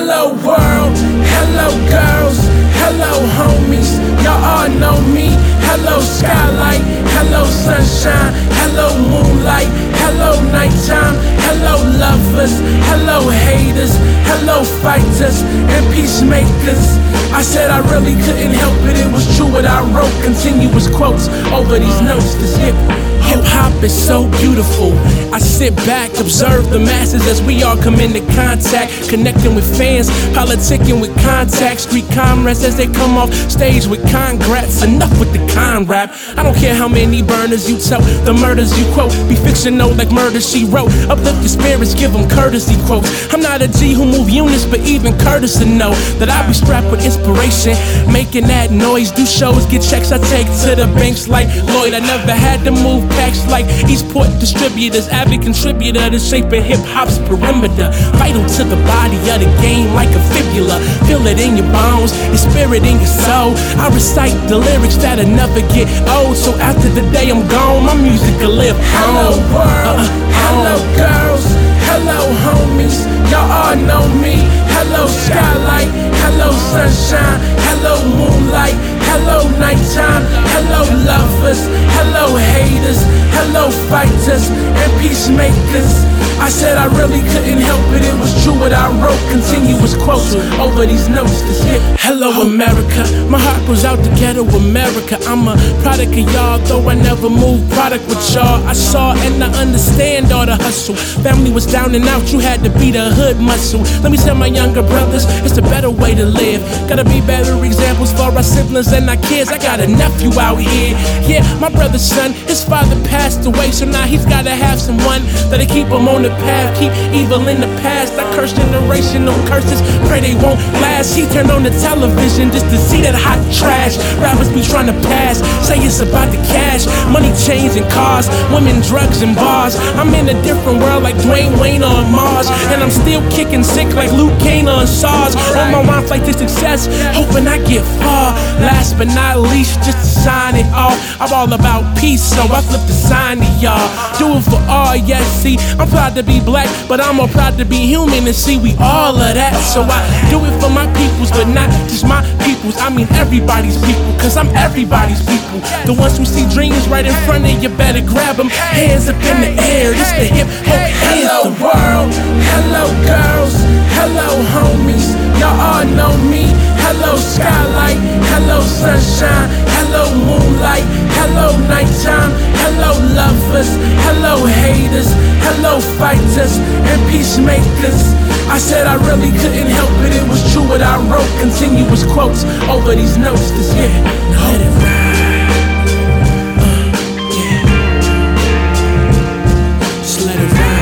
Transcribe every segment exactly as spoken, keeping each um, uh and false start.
Hello world, hello girls, hello homies, y'all all know me. Hello skylight, hello sunshine, hello moonlight, hello nighttime, hello lovers, hello haters, hello fighters and peacemakers. I said I really couldn't help it, it was true what I wrote. Continuous quotes over these notes. This hip Hip hop is so beautiful. I sit back, observe the masses as we all come into contact, connecting with fans, politicking with contacts, street comrades as they come off stage with congrats. Enough with the con rap. I don't care how many burners you tell, the murders you quote be fictional like Murder She Wrote. Uplift the spirits, give them courtesy quotes. I'm not a G who move units, but even Curtis to know that I be strapped with inspiration, making that noise. Do shows, get checks, I take to the banks like Lloyd. I never had to move packs like Eastport distributors, avid contributor to shaping hip-hop's perimeter. Vital to the body of the game like a fibula. Feel it in your bones, your spirit in your soul. I recite the lyrics that'll never get old, so after the day I'm gone, my music will live on. Hello world, uh, hello girls, hello homies, y'all all know me. Hello skylight, hello sunshine, hello moonlight, hello nighttime, hello lovers, hello haters, hello fighters and peacemakers. I said I really couldn't help it, it was true what I wrote. Continuous quotes over these notes. This hit. Hello America, my heart goes out to ghetto America. I'm a product of y'all, though I never moved product with y'all. I saw and I understand all the hustle. Family was down and out, you had to be the hood muscle. Let me tell my younger brothers, it's a better way to live. Gotta be better examples for our siblings and our kids. I got a nephew out here, yeah, my brother's son. His father passed away, so now he's gotta have someone that'll keep him on the path, keep evil in the past. I curse generational curses, pray they won't last. He turned on the television just to see that hot trash. Rappers be trying to pass, say it's about the cash, money, chains and cars, women, drugs and bars. I'm in a different world like Dwayne Wayne on Mars, and I'm still kicking sick like Luke Kane on SARS. On my rhyme flight to success, hoping I get far. Last but not least, just to sign it off, I'm all about peace, so I flip the sign to y'all. Do it for all, yes, see, I'm proud to be black, but I'm more proud to be human and see we all of that. So I do it for my peoples, but not just my peoples. I mean everybody's people, cause I'm everybody's people. The ones who see dreams right in front of you, better grab them. Hands up in the air, this the hip hop. Hello world, hello girls, hello homies, y'all all know me. Hello skylight, hello sunshine, hello moonlight, hello nighttime, hello lovers, hello haters, hello fighters and peacemakers. I said I really couldn't help it, it was true what I wrote. Continuous quotes over these notes. This hit, let it ride. Uh, yeah. Just let it ride.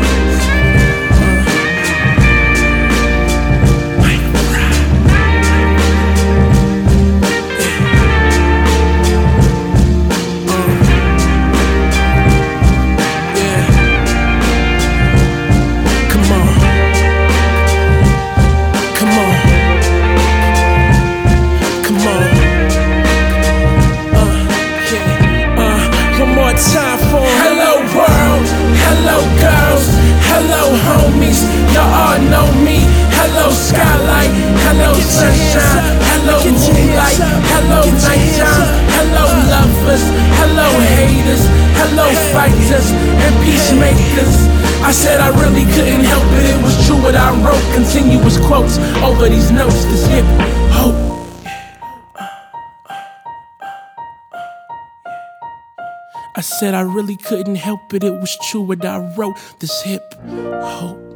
Time for hello world, hello girls, hello homies, y'all all know me. Hello skylight, hello sunshine, hello moonlight, hello nighttime, hello lovers, hello haters, hello fighters and peacemakers. I said I really couldn't help it, it was true what I wrote. Continuous quotes over these notes. This hip hope. I said I really couldn't help it, it was true what I wrote. This hip hope.